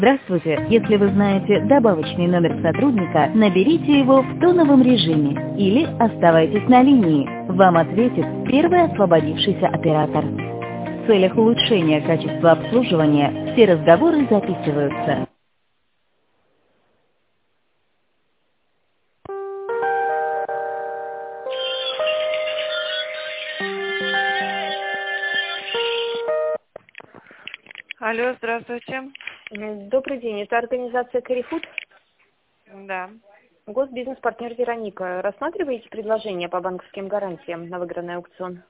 Здравствуйте! Если вы знаете добавочный номер сотрудника, наберите его в тоновом режиме или оставайтесь на линии. Вам ответит первый освободившийся оператор. В целях улучшения качества обслуживания все разговоры записываются. Алло, здравствуйте. Добрый день, это организация Carrefour, Да. госбизнес-партнер Вероника. Рассматриваете предложение по банковским гарантиям на выигранный аукцион?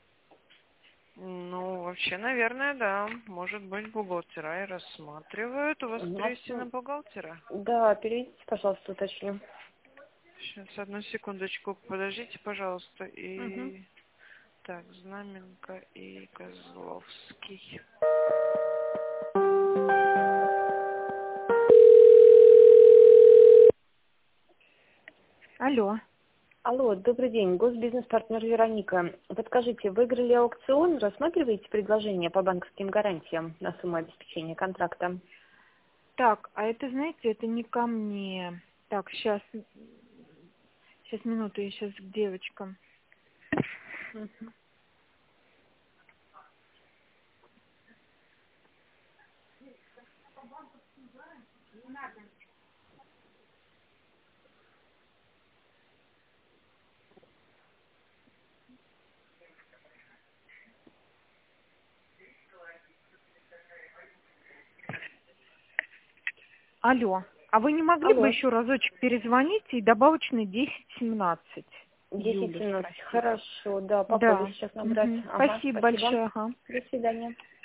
Ну, вообще, наверное, да. Может быть, бухгалтера и рассматривают. У вас перевести на бухгалтера? Да, переведите, пожалуйста, уточню. Сейчас, одну секундочку, подождите, пожалуйста. Угу. Так, Знаменко и Козловский. Алло. Алло, добрый день, госбизнес-партнер Вероника. Подскажите, выиграли аукцион, рассматриваете предложение по банковским гарантиям на сумму обеспечения контракта? Так, а это, знаете, это не ко мне. Так, сейчас минуту, я сейчас к девочкам. Угу. Алло. А вы не могли бы Алло, еще разочек перезвонить и добавочный 10-17? 10-17, хорошо, да, попробую Да. сейчас набрать. Мгм. Ага, Спасибо спасибо. большое. Ага. До свидания.